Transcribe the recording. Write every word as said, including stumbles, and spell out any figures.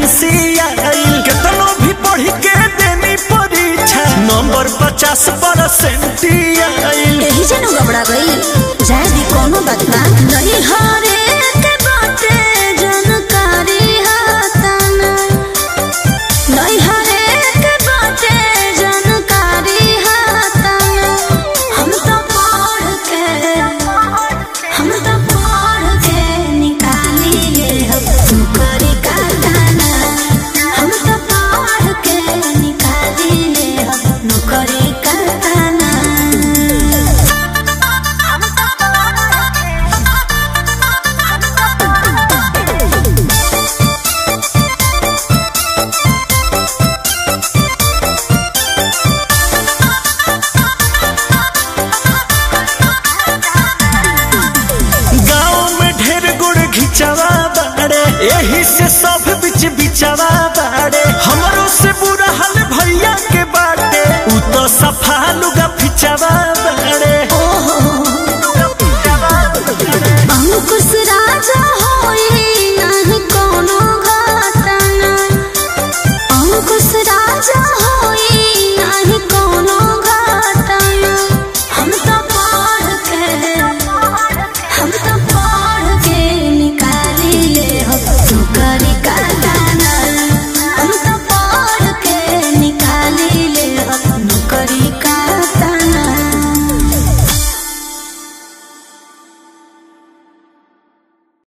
Vacancy आइल केतनो भी पढ़ी के देनी परीक्षा नंबर पचास परसेंट आइल यही जनो गबड़ा गई जाए दी कोनो बात ना नहीं हारे के बाटे जानकारी हाताना नहीं हारे के बाटे जानकारी हाताना हम तो पढ़ के हम तो पढ़ के निकालिए नौकरी का दाना हम तो पढ़ के निकालिए नौकरी का दाना। गाँव में ढेर गुड़ घिचवा बाड़े यही से सब बिच बिचवा